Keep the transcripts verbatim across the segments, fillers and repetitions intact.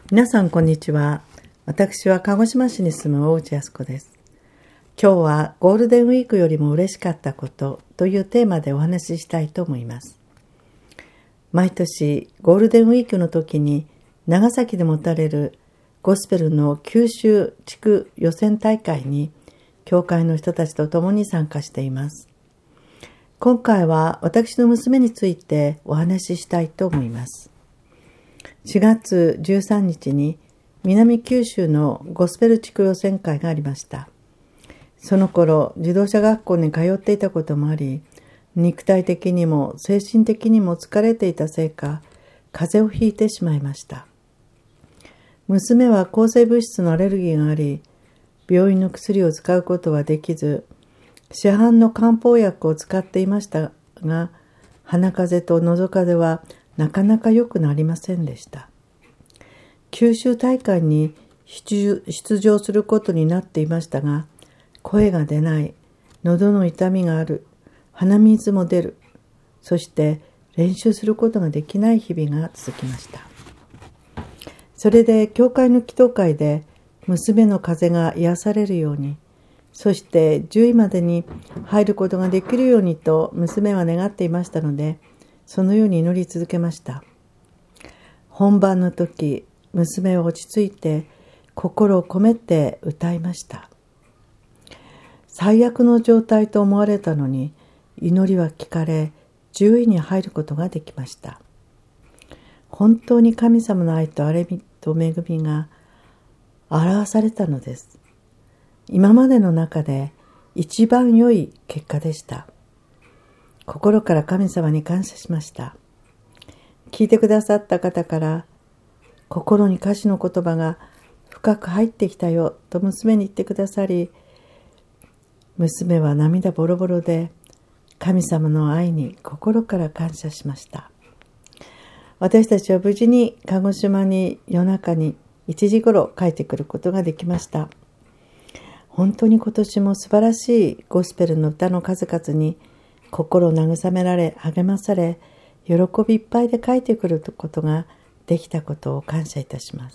皆さんこんにちは。私は鹿児島市に住む大内靖子です。今日はゴールデンウィークよりも嬉しかったことというテーマでお話ししたいと思います。毎年ゴールデンウィークの時に長崎で持たれるゴスペルの九州地区予選大会に教会の人たちと共に参加しています。今回は私の娘についてお話ししたいと思います。しがつじゅうさんにちに南九州のゴスペル地区予選会がありました。その頃自動車学校に通っていたこともあり、肉体的にも精神的にも疲れていたせいか、風邪をひいてしまいました。娘は抗生物質のアレルギーがあり、病院の薬を使うことはできず、市販の漢方薬を使っていましたが、鼻風邪と喉風邪はなかなか良くなりませんでした。九州大会に出場することになっていましたが、声が出ない、喉の痛みがある、鼻水も出る、そして練習することができない日々が続きました。それで教会の祈祷会で娘の風邪が癒されるように、そしてじゅういまでに入ることができるようにと娘は願っていましたので、そのように祈り続けました。本番の時、娘は落ち着いて心を込めて歌いました。最悪の状態と思われたのに、祈りは聞かれ、じゅういに入ることができました。本当に神様の愛と憐れみと恵みが表されたのです。今までの中で一番良い結果でした。心から神様に感謝しました。聞いてくださった方から、心に歌詞の言葉が深く入ってきたよと娘に言ってくださり、娘は涙ボロボロで神様の愛に心から感謝しました。私たちは無事に鹿児島に夜中にいちじ頃帰ってくることができました。本当に今年も素晴らしいゴスペルの歌の数々に心を慰められ、励まされ、喜びいっぱいで帰ってくることができたことを感謝いたします。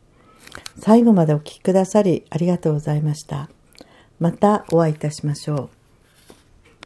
最後までお聞きくださりありがとうございました。またお会いいたしましょう。